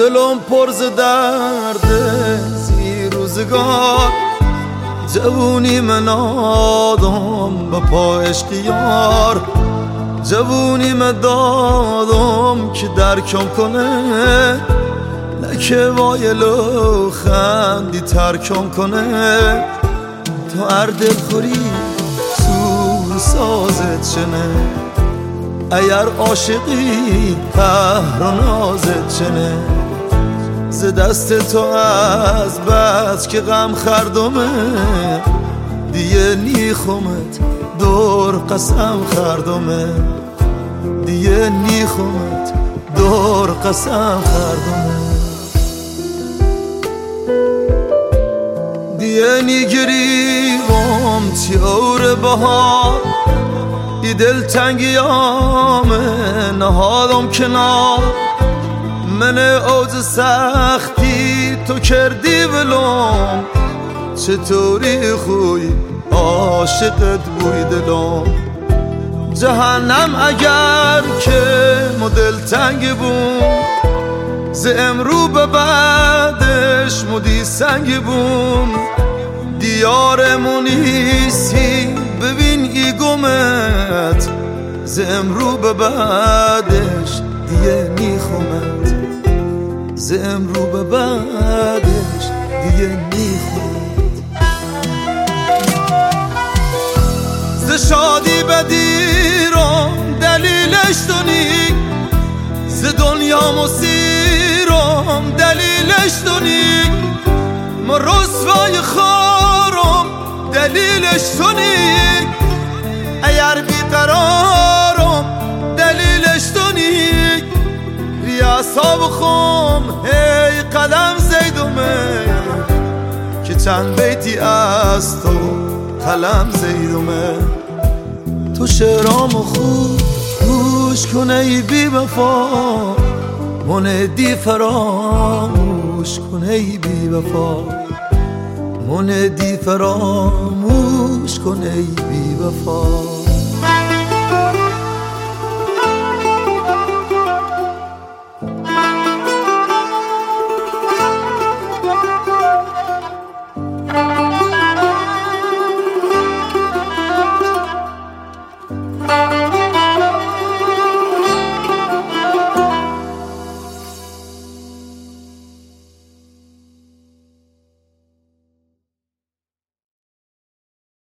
دلم پر ز درد زی روزگار، جوونی من آدم به پا اشقیار، جوونی من دادم که درکم کنه، نکه وایلو خندی ترکم کنه. تو هر دل خوری سور سازت چنه، اگر عاشقی قهر و نازت چنه. ز دست تو از بس که غم خردمه، دیگه نیخومت دور قسم خردمه، دیگه نیخومت دور قسم خردمه. دیگه نیگریوم تیور بهار، ای دلتنگیامه نهادم کنار. من اوج سختی تو کردی ولم، چطوری خوی عاشقت بوی دلم. جهنم اگر که ما دلتنگ بوم، ز امرو به بعدش مدی سنگ بوم. دیارمونیسی ببین ای گمت، ز امرو به بعدش دیگه نیخومت، ز امرو به بعدش دیگه نیخومت. ز شادی بدیرم دلیلش دونی، ز دنیا مسیرم دلیلش دونی. ما رسوای خارم دلیلش دونی، اگر بیقرارم دلیلش دونی. ریاسا بخوم هی قدم زیدومه، که چند بیتی از تو قلم زیدومه. تو شعرامو خوب گوش کنه ای بی وفا، من دی فراموش کنه ای بی وفا، من دی فراموش کنه ای بی وفا.